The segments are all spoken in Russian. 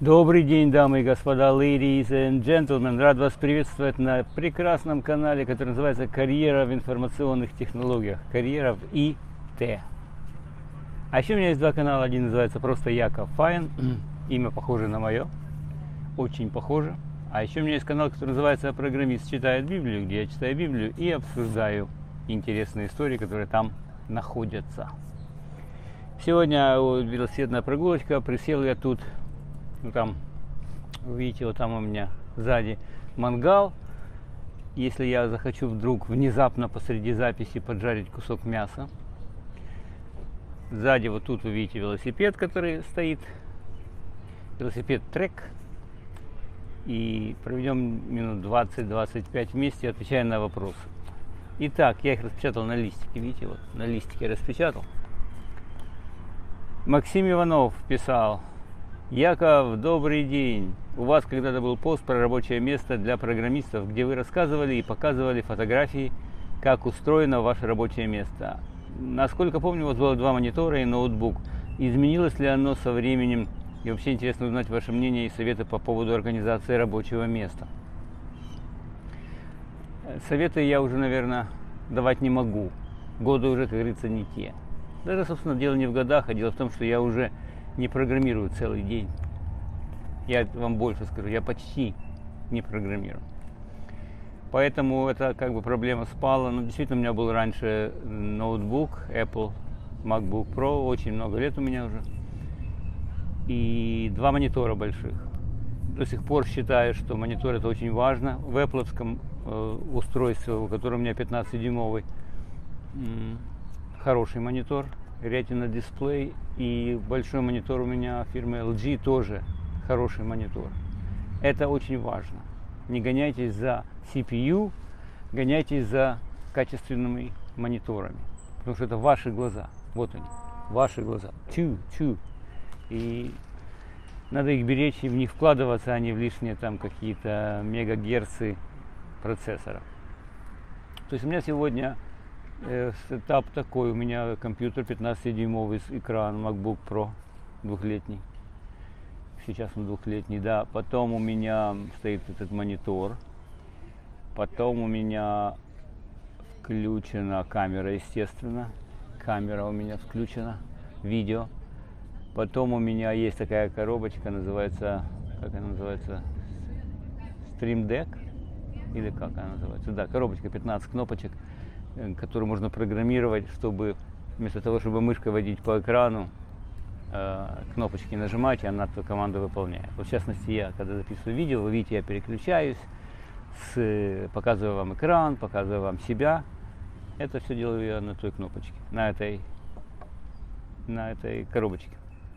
Добрый день, дамы и господа, ladies and gentlemen. Рад вас приветствовать на прекрасном канале, который называется «Карьера в информационных технологиях». Карьера в ИТ. А еще у меня есть два канала. Один называется просто Яков Файн. Имя похоже на мое. Очень похоже. А еще у меня есть канал, который называется «Программист читает Библию», где я читаю Библию и обсуждаю интересные истории, которые там находятся. Сегодня велосипедная прогулочка. Присел я тут. Ну, там, видите, вот там у меня сзади мангал. Если я захочу вдруг внезапно посреди записи поджарить кусок мяса. Сзади вот тут вы видите велосипед, который стоит. Велосипед-трек. И проведем минут 20-25 вместе, отвечая на вопросы. Итак, я их распечатал на листике. Видите, вот на листике распечатал. Максим Иванов писал: Яков, добрый день. У вас когда-то был пост про рабочее место для программистов, где вы рассказывали и показывали фотографии, как устроено ваше рабочее место. Насколько помню, у вас было 2 монитора и ноутбук. Изменилось ли оно со временем? И вообще интересно узнать ваше мнение и советы по поводу организации рабочего места. Советы я уже, наверное, давать не могу. Годы уже, как говорится, не те. Даже, собственно, дело не в годах, а дело в том, что я уже не программирую целый день. Я вам больше скажу, я почти не программирую. Поэтому это как бы проблема спала. Но действительно у меня был раньше ноутбук Apple MacBook Pro, очень много лет у меня уже. И 2 монитора больших. До сих пор считаю, что монитор это очень важно. В Apple-овском устройстве, у которого у меня 15-дюймовый, хороший монитор, Retina дисплей, и большой монитор у меня фирмы LG, тоже хороший монитор. Это очень важно. Не гоняйтесь за CPU, гоняйтесь за качественными мониторами, потому что это ваши глаза. Вот они, ваши глаза. И надо их беречь и в них вкладываться, а не в лишние там какие-то мегагерцы процессора. То есть у меня сегодня сетап такой. У меня компьютер 15-дюймовый с экраном, MacBook Pro 2-летний. Сейчас он 2-летний, да. Потом у меня стоит этот монитор. Потом у меня включена камера, естественно. Камера у меня включена, видео. Потом у меня есть такая коробочка, называется, как она называется, Stream Deck, или как она называется, да, коробочка, 15 кнопочек, которую можно программировать, чтобы вместо того, чтобы мышкой водить по экрану, кнопочки нажимать, и она эту команду выполняет. Вот в частности, я, когда записываю видео, вы видите, я переключаюсь, показываю вам экран, показываю вам себя. Это все делаю я на той кнопочке, на этой коробочке.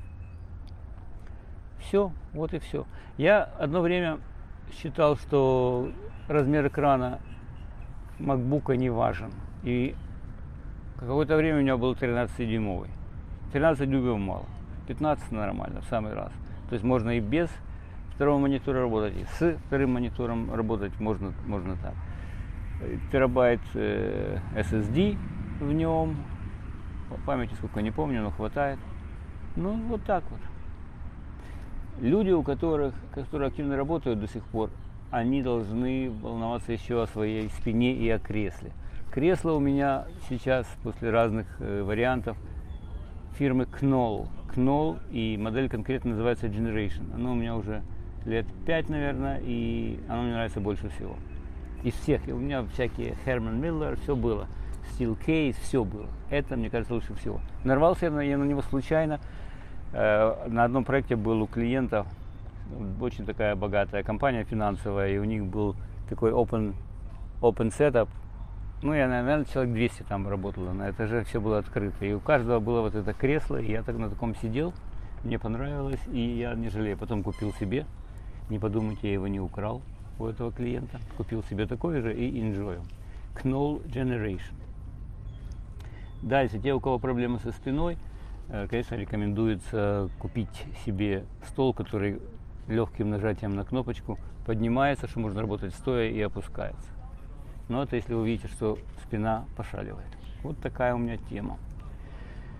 Все, вот и все. Я одно время считал, что размер экрана MacBook'а не важен. И какое-то время у меня был 13-дюймовый. 13 дюймов мало. 15 нормально, в самый раз. То есть можно и без второго монитора работать, и с вторым монитором работать можно так. Терабайт SSD в нем. По памяти сколько не помню, но хватает. Ну, вот так вот. Люди, которые активно работают до сих пор, они должны волноваться еще о своей спине и о кресле. Кресло у меня сейчас, после разных вариантов, фирмы Knoll. Knoll, и модель конкретно называется Generation. Оно у меня уже лет 5, наверное, и оно мне нравится больше всего. Из всех. И у меня всякие Herman Miller, все было. Steel Case, все было. Это, мне кажется, лучше всего. Нарвался я на него случайно. На одном проекте был у клиента очень такая богатая компания финансовая, и у них был такой open setup. Ну, я, наверное, человек 200 там работало, на этаже все было открыто. И у каждого было вот это кресло, и я так на таком сидел, мне понравилось, и я не жалею. Потом купил себе, не подумайте, я его не украл у этого клиента. Купил себе такой же и enjoy. Knoll Generation. Дальше, те, у кого проблемы со спиной, конечно, рекомендуется купить себе стол, который легким нажатием на кнопочку поднимается, что можно работать стоя, и опускается. Но это если вы видите, что спина пошаливает. Вот такая у меня тема.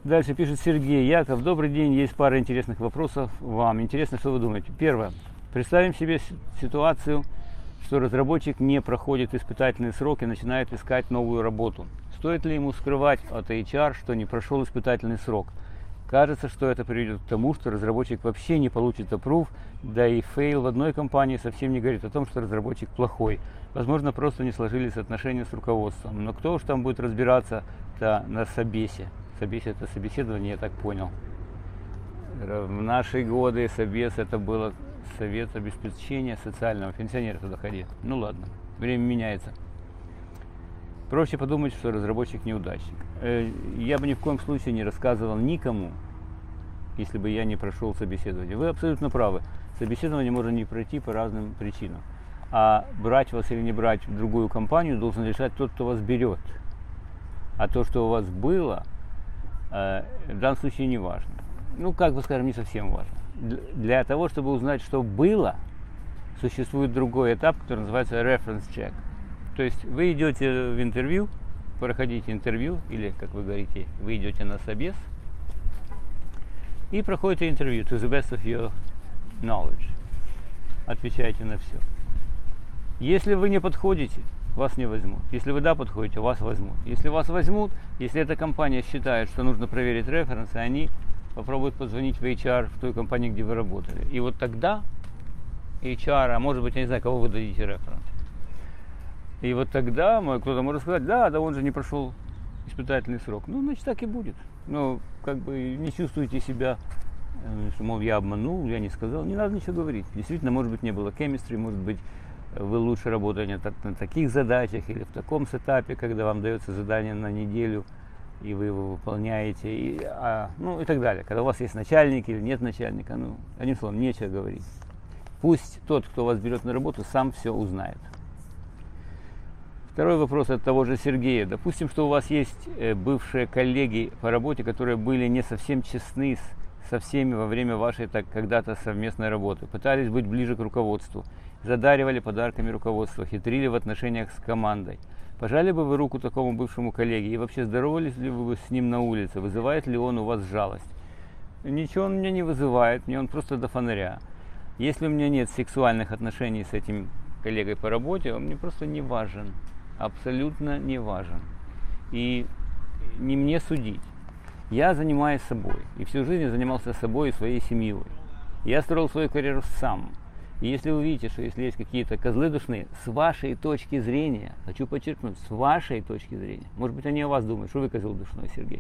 Дальше пишет Сергей. Яков, добрый день, есть пара интересных вопросов вам. Интересно, что вы думаете. Первое. Представим себе ситуацию, что разработчик не проходит испытательный срок и начинает искать новую работу. Стоит ли ему скрывать от HR, что не прошел испытательный срок? Кажется, что это приведет к тому, что разработчик вообще не получит approve, да и фейл в одной компании совсем не говорит о том, что разработчик плохой. Возможно, просто не сложились отношения с руководством. Но кто уж там будет разбираться-то на собесе? Собес это собеседование, я так понял. В наши годы собес это было совет обеспечения социального. Пенсионеры туда ходили. Ну ладно, время меняется. Проще подумать, что разработчик неудачник. Я бы ни в коем случае не рассказывал никому, если бы я не прошел собеседование. Вы абсолютно правы. Собеседование можно не пройти по разным причинам. А брать вас или не брать в другую компанию должен решать тот, кто вас берет. А то, что у вас было, в данном случае не важно. Ну, как бы скажем, не совсем важно. Для того, чтобы узнать, что было, существует другой этап, который называется reference check. То есть вы идете в интервью, проходите интервью, или, как вы говорите, вы идете на собес и проходите интервью to the best of your knowledge. Отвечаете на все. Если вы не подходите, вас не возьмут. Если вы да подходите, вас возьмут. Если вас возьмут, если эта компания считает, что нужно проверить референсы, они попробуют позвонить в HR в той компании, где вы работали. И вот тогда HR, а может быть, я не знаю, кого вы дадите референс. И вот тогда кто-то может сказать, да, он же не прошел испытательный срок. Ну, значит, так и будет. Но как бы не чувствуйте себя, что, мол, я обманул, я не сказал. Не надо ничего говорить. Действительно, может быть, не было chemistry, может быть, вы лучше работаете на таких задачах или в таком сетапе, когда вам дается задание на неделю, и вы его выполняете, и так далее. Когда у вас есть начальник или нет начальника, одним словом, нечего говорить. Пусть тот, кто вас берет на работу, сам все узнает. Второй вопрос от того же Сергея. Допустим, что у вас есть бывшие коллеги по работе, которые были не совсем честны со всеми во время вашей когда-то совместной работы, пытались быть ближе к руководству, задаривали подарками руководства, хитрили в отношениях с командой. Пожали бы вы руку такому бывшему коллеге и вообще здоровались ли вы с ним на улице? Вызывает ли он у вас жалость? Ничего он меня не вызывает, мне он просто до фонаря. Если у меня нет сексуальных отношений с этим коллегой по работе, он мне просто не важен. Абсолютно не важен. И не мне судить. Я занимаюсь собой. И всю жизнь я занимался собой и своей семьей. Я строил свою карьеру сам. И если вы видите, что если есть какие-то козлы душные, с вашей точки зрения, хочу подчеркнуть, с вашей точки зрения, может быть, они о вас думают, что вы козел душной, Сергей.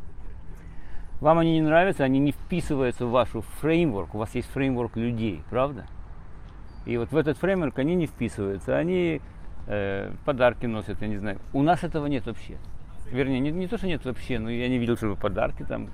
Вам они не нравятся, они не вписываются в вашу фреймворк. У вас есть фреймворк людей, правда? И вот в этот фреймворк они не вписываются. Они подарки носят, я не знаю. У нас этого нет вообще. Вернее, не то, что нет вообще, но я не видел, чтобы подарки там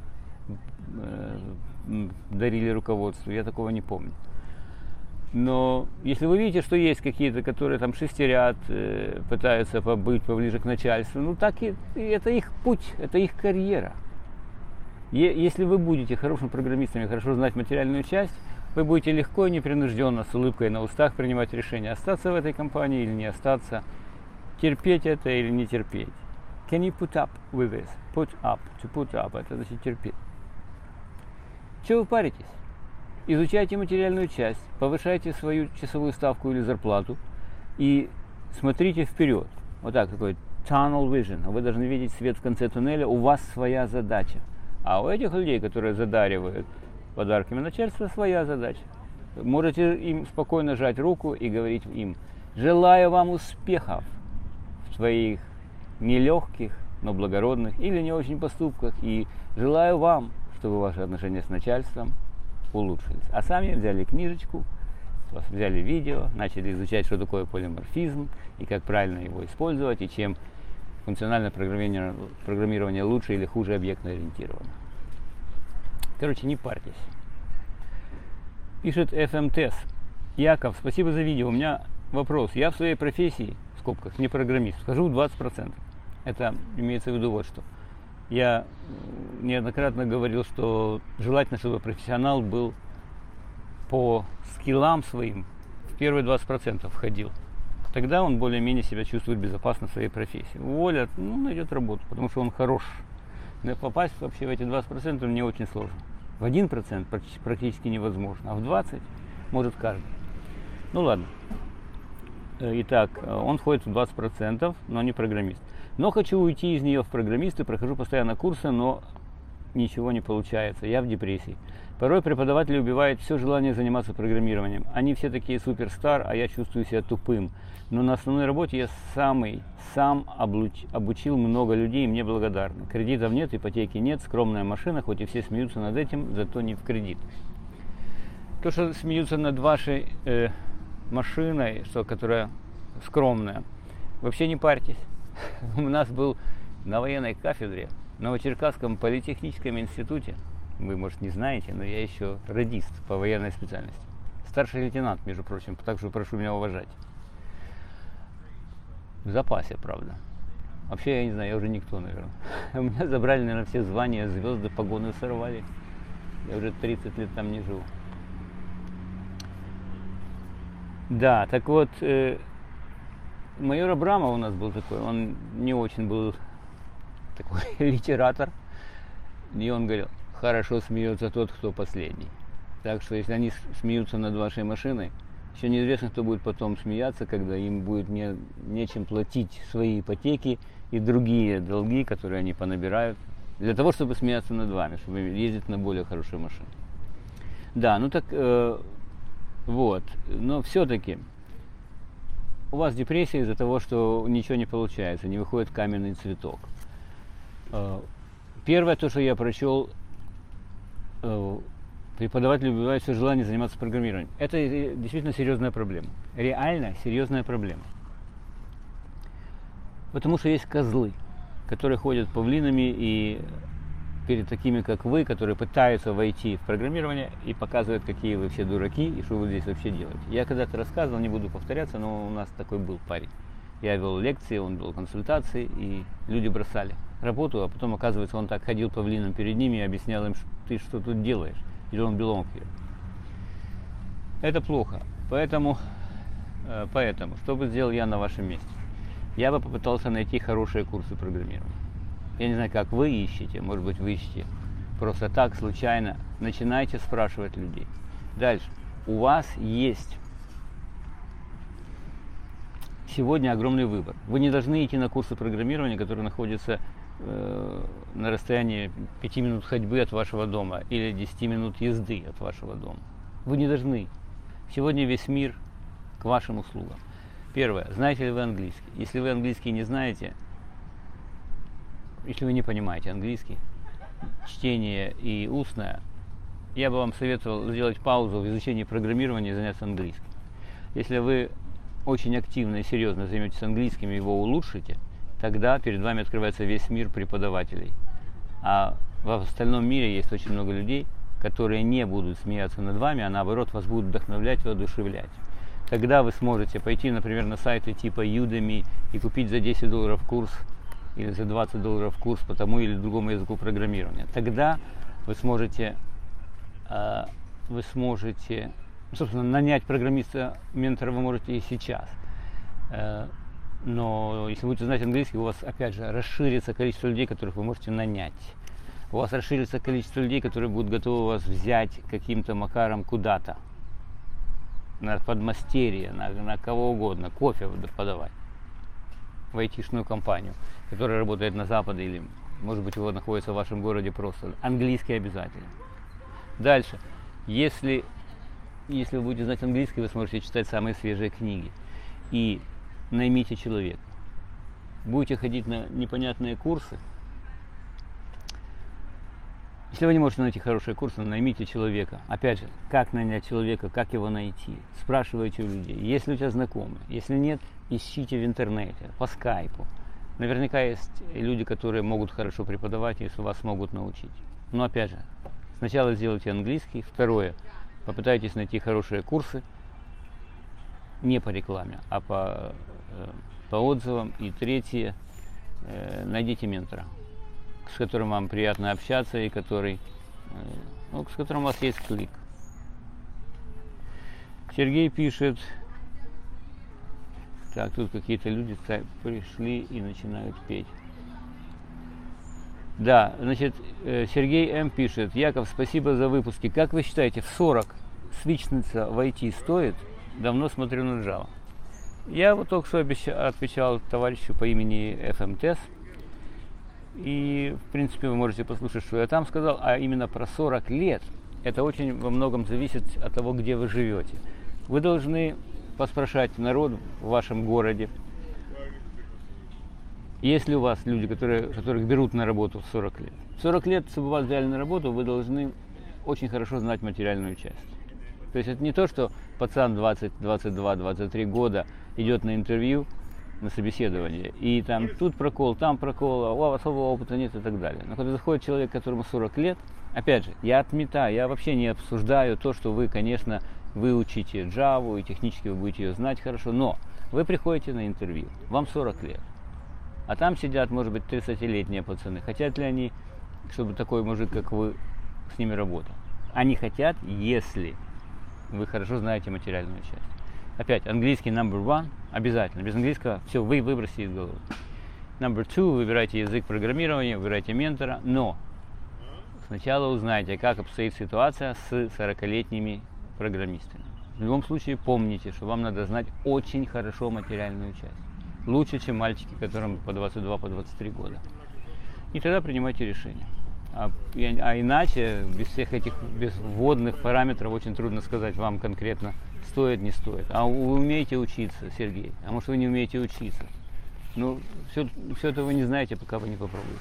дарили руководству. Я такого не помню. Но если вы видите, что есть какие-то, которые там шестерят, пытаются быть поближе к начальству, так и это их путь, это их карьера. Если вы будете хорошим программистом и хорошо знать материальную часть, вы будете легко и непринужденно, с улыбкой на устах принимать решение, остаться в этой компании или не остаться, терпеть это или не терпеть. Can you put up with this? Put up, to put up, это значит терпеть. Чего вы паритесь? Изучайте материальную часть, повышайте свою часовую ставку или зарплату и смотрите вперед. Вот так, такой tunnel vision. Вы должны видеть свет в конце туннеля, у вас своя задача. А у этих людей, которые задаривают подарками начальства, своя задача. Можете им спокойно жать руку и говорить им: желаю вам успехов в своих нелегких, но благородных или не очень поступках. И желаю вам, чтобы ваши отношения с начальством улучшились. А сами взяли книжечку, взяли видео, начали изучать, что такое полиморфизм и как правильно его использовать, и чем функциональное программирование лучше или хуже объектно ориентировано. Короче, не парьтесь. Пишет FMTS. Яков, спасибо за видео. У меня вопрос. Я в своей профессии, в скобках, не программист, вхожу в 20%. Это имеется в виду вот что. Я неоднократно говорил, что желательно, чтобы профессионал был по скиллам своим в первые 20% входил. Тогда он более-менее себя чувствует безопасно в своей профессии. Уволят, найдет работу, потому что он хорош. Но попасть вообще в эти 20% мне очень сложно. В 1% практически невозможно, а в 20% может каждый. Ну ладно. Итак, он входит в 20%, но не программист. Но хочу уйти из нее в программисты, прохожу постоянно курсы, но ничего не получается. Я в депрессии. Порой преподаватели убивают все желание заниматься программированием. Они все такие суперстар, а я чувствую себя тупым. Но на основной работе я сам обучил много людей, и мне благодарны. Кредитов нет, ипотеки нет, скромная машина, хоть и все смеются над этим, зато не в кредит. То, что смеются над вашей машиной, которая скромная, вообще не парьтесь. У нас был на военной кафедре в Новочеркасском политехническом институте, вы, может, не знаете, но я еще радист по военной специальности. Старший лейтенант, между прочим, так что прошу меня уважать. В запасе, правда. Вообще, я не знаю, я уже никто, наверное. У меня забрали, наверное, все звания, звезды, погоны сорвали. Я уже 30 лет там не живу. Да, так вот, майор Абрамов у нас был такой, он не очень был такой литератор. И он говорил, хорошо смеется тот, кто последний. Так что, если они смеются над вашей машиной, еще неизвестно, кто будет потом смеяться, когда им будет нечем платить свои ипотеки и другие долги, которые они понабирают, для того, чтобы смеяться над вами, чтобы ездить на более хорошей машине. Да, ну так вот, но все-таки у вас депрессия из-за того, что ничего не получается, не выходит каменный цветок. Первое, то, что я прочел, преподаватели убивают все желание заниматься программированием. Это действительно серьезная проблема. Реально серьезная проблема. Потому что есть козлы, которые ходят павлинами и перед такими, как вы, которые пытаются войти в программирование и показывают, какие вы все дураки и что вы здесь вообще делаете. Я когда-то рассказывал, не буду повторяться, но у нас такой был парень. Я вел лекции, он вел консультации, и люди бросали работу, а потом, оказывается, он так ходил павлином перед ними и объяснял им, ты что тут делаешь. You don't belong here. Это плохо. Поэтому, что бы сделал я на вашем месте? Я бы попытался найти хорошие курсы программирования. Я не знаю, как вы ищете, может быть, вы ищете просто так, случайно. Начинайте спрашивать людей. Дальше. У вас есть сегодня огромный выбор. Вы не должны идти на курсы программирования, которые находятся на расстоянии 5 минут ходьбы от вашего дома или 10 минут езды от вашего дома. Вы не должны. Сегодня весь мир к вашим услугам. Первое. Знаете ли вы английский? Если вы английский не знаете, если вы не понимаете английский, чтение и устное, я бы вам советовал сделать паузу в изучении программирования и заняться английским. Если вы очень активно и серьезно займетесь английским и его улучшите, тогда перед вами открывается весь мир преподавателей. А в остальном мире есть очень много людей, которые не будут смеяться над вами, а наоборот вас будут вдохновлять, воодушевлять. Тогда вы сможете пойти, например, на сайты типа Udemy и купить за $10 курс или за $20 курс по тому или другому языку программирования. Тогда вы сможете, собственно, нанять программиста, ментора вы можете и сейчас. Но если будете знать английский, у вас, опять же, расширится количество людей, которых вы можете нанять. У вас расширится количество людей, которые будут готовы вас взять каким-то макаром куда-то. На подмастерье, на кого угодно, кофе подавать. В айтишную компанию, которая работает на Западе или, может быть, его находится в вашем городе просто. Английский обязательно. Дальше. Если вы будете знать английский, вы сможете читать самые свежие книги. И наймите человека. Будете ходить на непонятные курсы. Если вы не можете найти хорошие курсы, наймите человека. Опять же, как нанять человека, как его найти? Спрашивайте у людей. Есть ли у тебя знакомые? Если нет, ищите в интернете, по скайпу. Наверняка есть люди, которые могут хорошо преподавать, если вас могут научить. Но опять же, сначала сделайте английский. Второе, попытайтесь найти хорошие курсы. Не по рекламе, а по отзывам. И третье, найдите ментора, с которым вам приятно общаться и с которым у вас есть клик. Сергей пишет, так, тут какие-то люди пришли и начинают петь. Да, значит, Сергей М. пишет: Яков, спасибо за выпуски. Как вы считаете, в 40 свичнуться в IT стоит? Давно смотрю на Java. Я вот только что отвечал товарищу по имени FMTS. И, в принципе, вы можете послушать, что я там сказал. А именно про 40 лет. Это очень во многом зависит от того, где вы живете. Вы должны поспрашать народ в вашем городе. Есть ли у вас люди, которых берут на работу в 40 лет? В 40 лет, чтобы вас взяли на работу, вы должны очень хорошо знать материальную часть. То есть это не то, что пацан 20, 22, 23 года идет на интервью, на собеседование, и там тут прокол, там прокол, а особого опыта нет и так далее. Но когда заходит человек, которому 40 лет, опять же, я отметаю, я вообще не обсуждаю то, что вы, конечно, выучите Java, и технически вы будете ее знать хорошо, но вы приходите на интервью, вам 40 лет. А там сидят, может быть, 30-летние пацаны. Хотят ли они, чтобы такой мужик, как вы, с ними работал? Они хотят, если вы хорошо знаете материальную часть. Опять, английский number one, обязательно. Без английского все, вы выбросите из головы. Number two, выбирайте язык программирования, выбирайте ментора, но сначала узнайте, как обстоит ситуация с 40-летними программистами. В любом случае, помните, что вам надо знать очень хорошо материальную часть. Лучше, чем мальчики, которым по 22, по 23 года. И тогда принимайте решение. А иначе, без всех этих без вводных параметров, очень трудно сказать вам конкретно, стоит, не стоит. А вы умеете учиться, Сергей? А может, вы не умеете учиться? Ну, все это вы не знаете, пока вы не попробуете.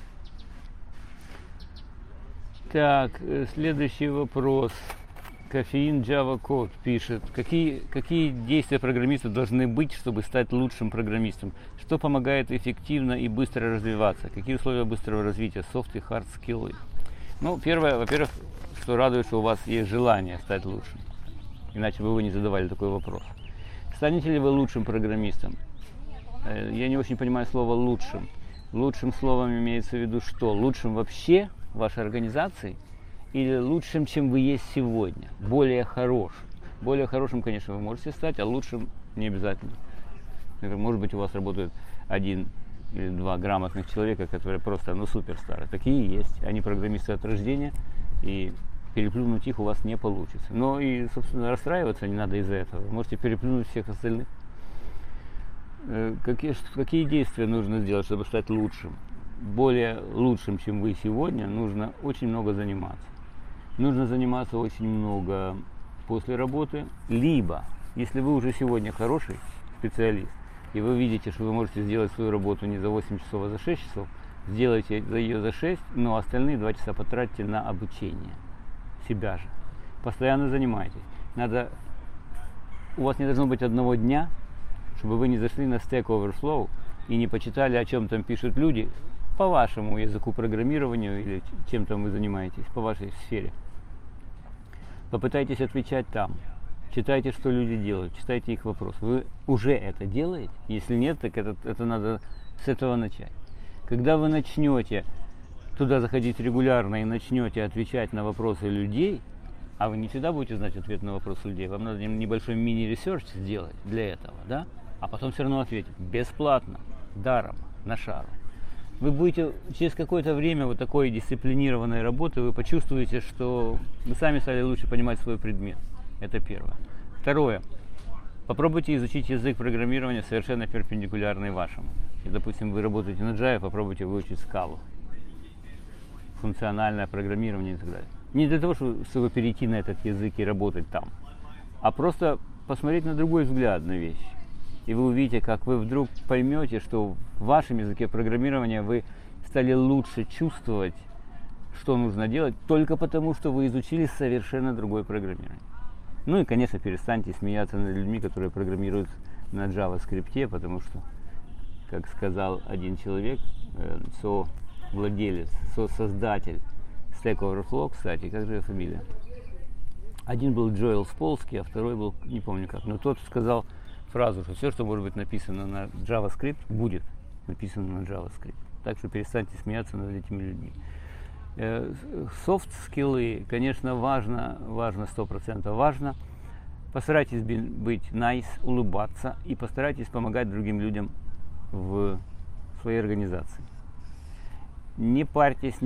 Так, следующий вопрос. Кофеин Java Code пишет: какие действия программиста должны быть, чтобы стать лучшим программистом? Что помогает эффективно и быстро развиваться? Какие условия быстрого развития? Софт и хард скиллы. Ну, первое, во-первых, что радует, что у вас есть желание стать лучшим. Иначе бы вы не задавали такой вопрос. Станете ли вы лучшим программистом? Я не очень понимаю слово «лучшим». Лучшим словом имеется в виду что? Лучшим вообще в вашей организации? Или лучшим, чем вы есть сегодня, более хорошим. Более хорошим, конечно, вы можете стать, а лучшим не обязательно. Может быть, у вас работают 1 или 2 грамотных человека, которые просто, суперстары. Такие есть. Они программисты от рождения, и переплюнуть их у вас не получится. Но и, собственно, расстраиваться не надо из-за этого. Вы можете переплюнуть всех остальных. Какие действия нужно сделать, чтобы стать лучшим? Более лучшим, чем вы сегодня, нужно очень много заниматься. Нужно заниматься очень много после работы, либо, если вы уже сегодня хороший специалист, и вы видите, что вы можете сделать свою работу не за 8 часов, а за 6 часов, сделайте ее за 6, но остальные 2 часа потратьте на обучение себя же. Постоянно занимайтесь. У вас не должно быть одного дня, чтобы вы не зашли на Stack Overflow и не почитали, о чем там пишут люди, по вашему языку программирования или чем там вы занимаетесь, по вашей сфере. Попытайтесь отвечать там. Читайте, что люди делают, читайте их вопросы. Вы уже это делаете? Если нет, так это надо с этого начать. Когда вы начнете туда заходить регулярно и начнете отвечать на вопросы людей, а вы не всегда будете знать ответ на вопросы людей, вам надо небольшой мини-ресерч сделать для этого, да? А потом все равно ответить бесплатно, даром, на шару. Вы будете через какое-то время вот такой дисциплинированной работы, вы почувствуете, что вы сами стали лучше понимать свой предмет. Это первое. Второе. Попробуйте изучить язык программирования совершенно перпендикулярный вашему. И, допустим, вы работаете на Java, попробуйте выучить скалу. Функциональное программирование и так далее. Не для того, чтобы перейти на этот язык и работать там, а просто посмотреть на другой взгляд на вещи. И вы увидите, как вы вдруг поймете, что в вашем языке программирования вы стали лучше чувствовать, что нужно делать, только потому, что вы изучили совершенно другое программирование. Ну и, конечно, перестаньте смеяться над людьми, которые программируют на JavaScript, потому что, как сказал один человек, совладелец, создатель Stack Overflow, кстати, как же его фамилия? Один был Джоэл Сполский, а второй был, не помню как, но тот сказал фразу, что все, что может быть написано на JavaScript, будет написано на JavaScript. Так что перестаньте смеяться над этими людьми. Софт-скиллы, конечно, важно, 100% важно. Постарайтесь быть nice, улыбаться и постарайтесь помогать другим людям в своей организации. Не парьтесь,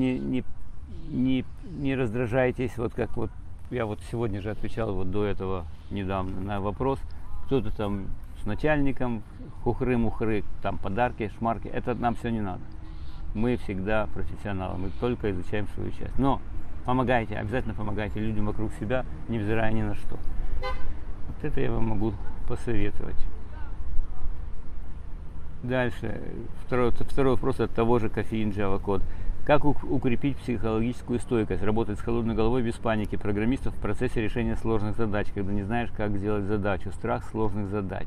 не раздражайтесь, вот как вот я вот сегодня же отвечал вот до этого недавно на вопрос, кто-то там с начальником, хухры-мухры, там подарки, шмарки, это нам все не надо. Мы всегда профессионалы, мы только изучаем свою часть. Но помогайте, обязательно помогайте людям вокруг себя, невзирая ни на что. Вот это я вам могу посоветовать. Дальше, второй вопрос от того же Кофеин Java Code. Как укрепить психологическую стойкость, работать с холодной головой без паники программистов в процессе решения сложных задач, когда не знаешь, как сделать задачу, страх сложных задач?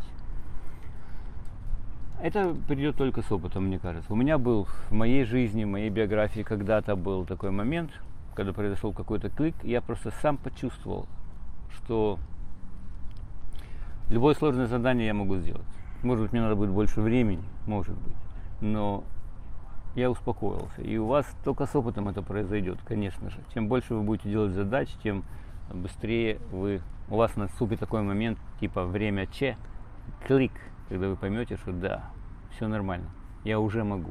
Это придет только с опытом, мне кажется. У меня был в моей жизни, в моей биографии когда-то был такой момент, когда произошел какой-то клик, я просто сам почувствовал, что любое сложное задание я могу сделать. Может быть, мне надо будет больше времени, может быть, но я успокоился. И у вас только с опытом это произойдет, конечно же. Чем больше вы будете делать задач, тем быстрее у вас наступит такой момент, типа время Ч, клик, когда вы поймете, что да, все нормально, я уже могу.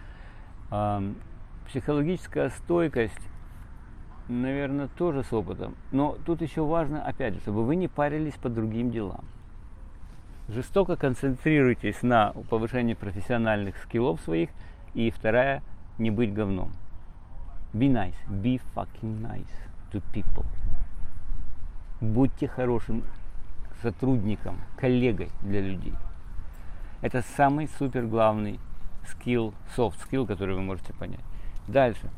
Психологическая стойкость, наверное, тоже с опытом. Но тут еще важно, опять же, чтобы вы не парились по другим делам. Жестоко концентрируйтесь на повышении профессиональных скиллов своих. И вторая, не быть говном. Be nice. Be fucking nice to people. Будьте хорошим сотрудником, коллегой для людей. Это самый супер главный скилл, soft skill, который вы можете понять. Дальше.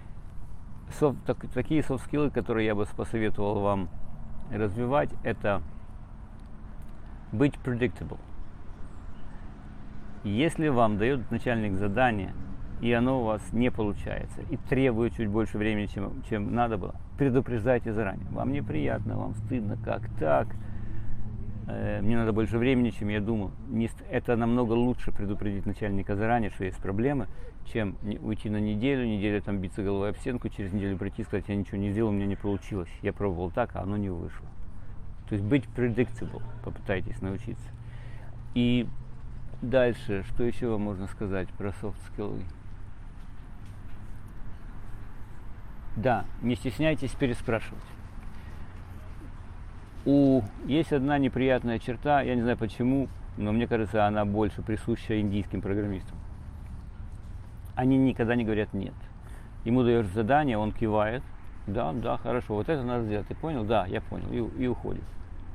Такие soft skills, которые я бы посоветовал вам развивать, это быть predictable. Если вам дает начальник задание, и оно у вас не получается, и требует чуть больше времени, чем надо было, предупреждайте заранее. Вам неприятно, вам стыдно, как так? Мне надо больше времени, чем я думал. Это намного лучше предупредить начальника заранее, что есть проблемы, чем уйти на неделю там биться головой об стенку, через неделю прийти и сказать, я ничего не сделал, у меня не получилось. Я пробовал так, а оно не вышло. То есть быть predictable, попытайтесь научиться. И дальше, что еще вам можно сказать про soft skills? Да, не стесняйтесь переспрашивать. Есть одна неприятная черта, я не знаю почему, но мне кажется, она больше присуща индийским программистам. Они никогда не говорят «нет». Ему даешь задание, он кивает, да, хорошо, вот это надо сделать, ты понял? Да, я понял, и уходит.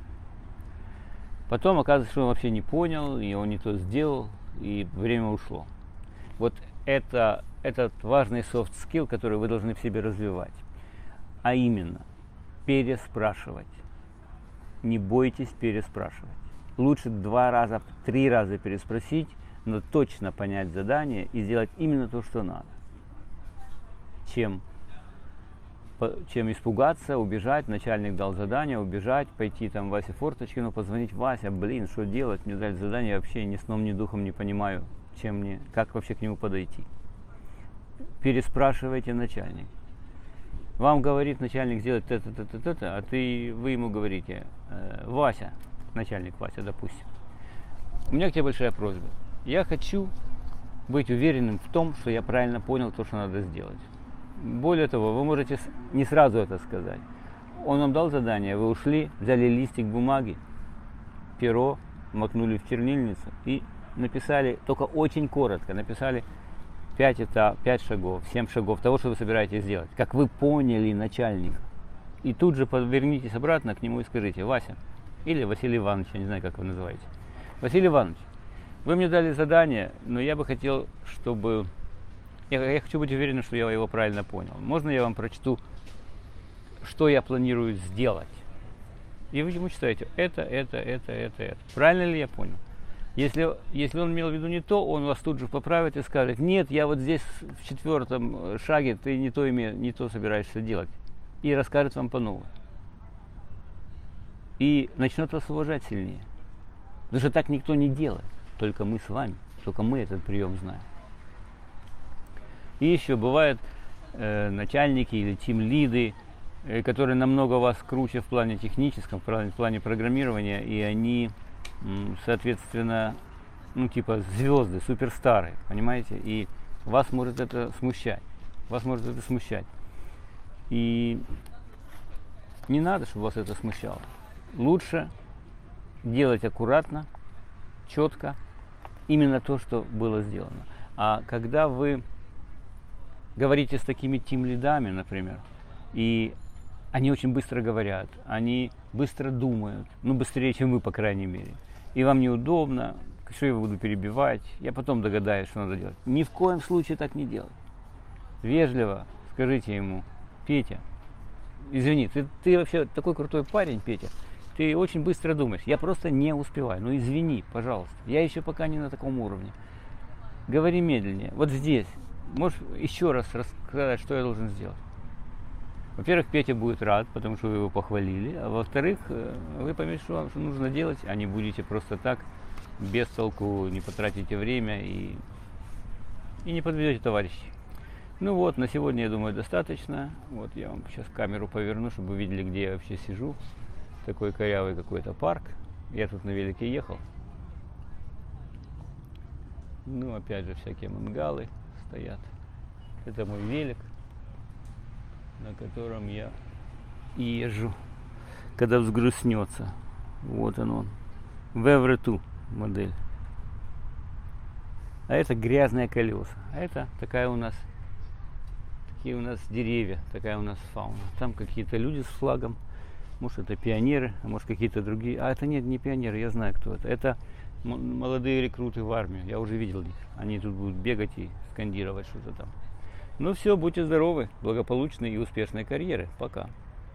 Потом оказывается, что он вообще не понял, и он не то сделал, и время ушло. Вот это этот важный soft skill, который вы должны в себе развивать. А именно, переспрашивать. Не бойтесь переспрашивать. Лучше 2 раза, 3 раза переспросить, но точно понять задание и сделать именно то, что надо. Чем испугаться, убежать, начальник дал задание, убежать, пойти там Васе Форточкину, позвонить: Вася, что делать, мне дали задание, вообще ни сном, ни духом не понимаю, как вообще к нему подойти. Переспрашивайте начальника. Вам говорит начальник сделать это, а вы ему говорите: Вася, начальник Вася, допустим, у меня к тебе большая просьба. Я хочу быть уверенным в том, что я правильно понял то, что надо сделать. Более того, вы можете не сразу это сказать. Он вам дал задание, вы ушли, взяли листик бумаги, перо, макнули в чернильницу и написали, только очень коротко, написали 5 шагов, 7 шагов того, что вы собираетесь сделать. Как вы поняли начальника. И тут же повернитесь обратно к нему и скажите: Вася, или Василий Иванович, я не знаю, как вы называете. Василий Иванович, вы мне дали задание, но я бы хотел, чтобы... Я хочу быть уверен, что я его правильно понял. Можно я вам прочту, что я планирую сделать? И вы ему читаете: это. Правильно ли я понял? Если он имел в виду не то, он вас тут же поправит и скажет: нет, я вот здесь в 4-м шаге, ты не то собираешься делать. И расскажет вам по-новому. И начнет вас уважать сильнее. Потому что так никто не делает. Только мы с вами. Только мы этот прием знаем. И еще бывают начальники или тимлиды, которые намного вас круче в плане техническом, в плане программирования, и они, соответственно, звезды, суперстары, понимаете? И вас может это смущать. Вас может это смущать. И не надо, чтобы вас это смущало. Лучше делать аккуратно, четко, именно то, что было сделано. А когда вы говорите с такими тим-лидами, например, и они очень быстро говорят, они быстро думают, ну быстрее, чем вы, по крайней мере, и вам неудобно, что я буду перебивать, я потом догадаюсь, что надо делать. Ни в коем случае так не делать. Вежливо скажите ему: Петя, извини, ты вообще такой крутой парень, Петя, ты очень быстро думаешь, я просто не успеваю, ну извини, пожалуйста, я еще пока не на таком уровне. Говори медленнее, вот здесь, можешь еще раз рассказать, что я должен сделать. Во-первых, Петя будет рад, потому что вы его похвалили, а во-вторых, вы поймете, что вам нужно делать, а не будете просто так, без толку, не потратите время и не подведете товарищей. Ну вот, на сегодня, я думаю, достаточно. Вот я вам сейчас камеру поверну, чтобы вы видели, где я вообще сижу. Такой корявый какой-то парк. Я тут на велике ехал. Ну, опять же, всякие мангалы стоят. Это мой велик, на котором я езжу, когда взгрустнется. Вот он. Веврету модель. А это грязные колеса. А это такие у нас деревья, такая у нас фауна. Там какие-то люди с флагом. Может, это пионеры, а может, какие-то другие. А это нет, не пионеры, я знаю, кто это. Это молодые рекруты в армию. Я уже видел их. Они тут будут бегать и скандировать что-то там. Ну все, будьте здоровы, благополучной и успешной карьеры. Пока.